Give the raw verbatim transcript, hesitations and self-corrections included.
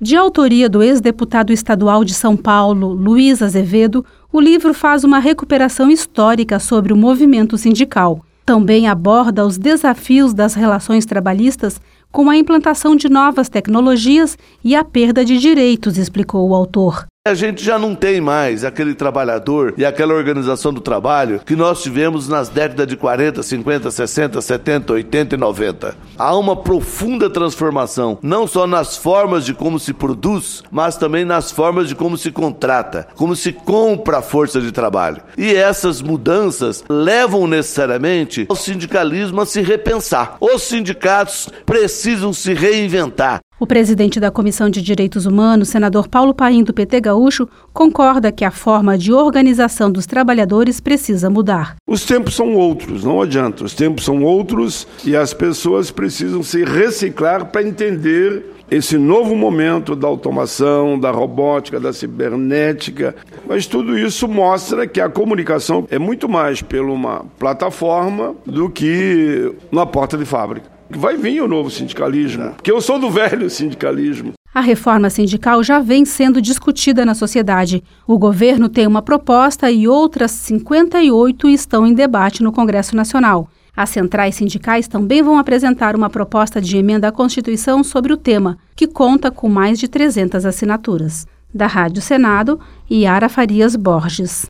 De autoria do ex-deputado estadual de São Paulo, Luiz Azevedo, o livro faz uma recuperação histórica sobre o movimento sindical. Também aborda os desafios das relações trabalhistas com a implantação de novas tecnologias e a perda de direitos, explicou o autor. A gente já não tem mais aquele trabalhador e aquela organização do trabalho que nós tivemos nas décadas de quarenta, cinquenta, sessenta, setenta, oitenta e noventa. Há uma profunda transformação, não só nas formas de como se produz, mas também nas formas de como se contrata, como se compra a força de trabalho. E essas mudanças levam necessariamente o sindicalismo a se repensar. Os sindicatos precisam se reinventar. O presidente da Comissão de Direitos Humanos, senador Paulo Paim, do P T Gaúcho, concorda que a forma de organização dos trabalhadores precisa mudar. Os tempos são outros, não adianta. Os tempos são outros e as pessoas precisam se reciclar para entender esse novo momento da automação, da robótica, da cibernética. Mas tudo isso mostra que a comunicação é muito mais pela uma plataforma do que na porta de fábrica. Vai vir o novo sindicalismo, porque eu sou do velho sindicalismo. A reforma sindical já vem sendo discutida na sociedade. O governo tem uma proposta e outras cinquenta e oito estão em debate no Congresso Nacional. As centrais sindicais também vão apresentar uma proposta de emenda à Constituição sobre o tema, que conta com mais de trezentas assinaturas. Da Rádio Senado, Yara Farias Borges.